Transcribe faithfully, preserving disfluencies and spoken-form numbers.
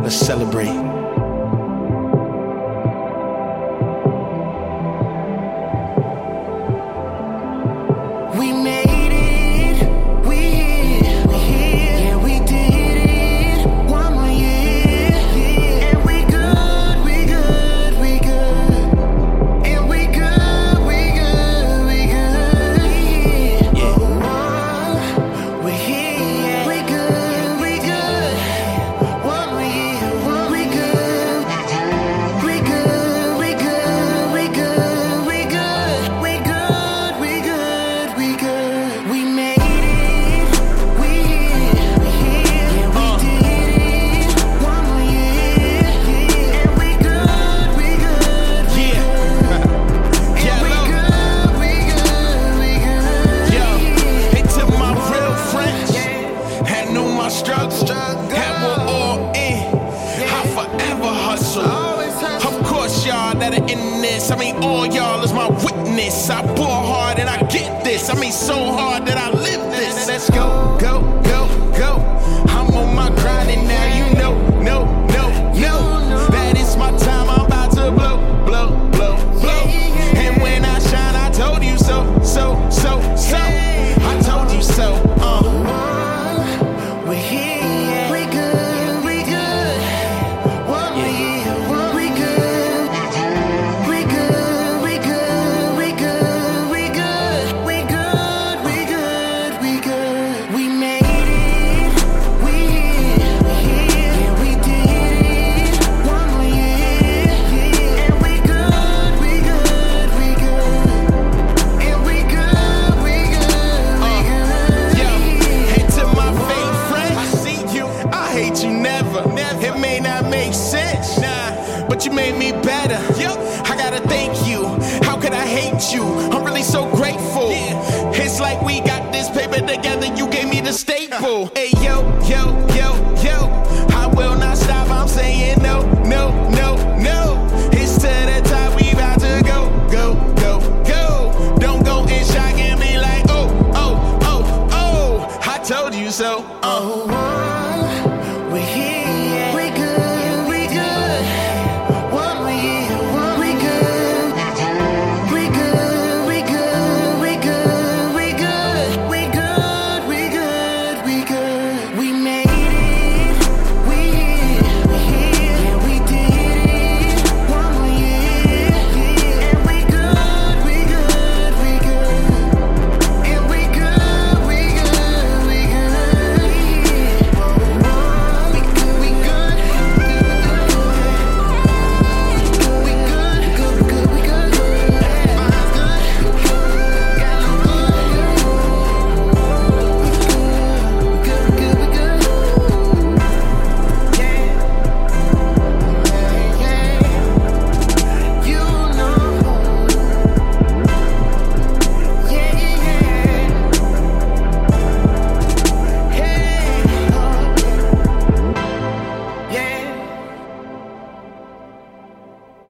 Let's celebrate. We made it, we here, we here, yeah, we did it, one more year, yeah, and we good, we good, we good, and we good, we good, we good, yeah, oh, we're here, we good, we good, one more year, one, we good, we good, we good, we good, we good, we good, we good, we good, we made it, we here, we here, yeah, we did it, one more year, yeah, and we good, we good, we Yeah. good, Yeah, and we look. good, we good, we good, Yo, yeah. and to my real friends, had knew my struggle, had we're all in, I forever hustle. Of course, y'all that are in this, I mean, all y'all is my witness. I ball hard and I get this, I mean, so hard that I live this. Let's go, go, go, go. I'm on my grind and now you know, no, no, no. That is my time, I'm about to blow, blow, blow, blow. And when I shine, I told you so, so, so, so. I told you so, uh. We're here, we good, we good, one more year, one, we good, we good, we good, we good, we good, we good, we good, we good, we made it, we here, we here, yeah, we did it, one more year, yeah, and we good, we good, we good, and we good, we good, we good, Yo, yeah. and to my fake friends, I see you, I hate you never. It may not make sense, nah, but you made me better. I gotta thank you. How could I hate you? I'm really so grateful. It's like we got this paper together. You gave me the staple. Hey yo, yo, yo, yo. I will not stop. I'm saying no, no, no, no. It's to the top. We about to go, go, go, go. Don't go in shock and be like, oh, oh, oh, oh. I told you so. Uh. Oh,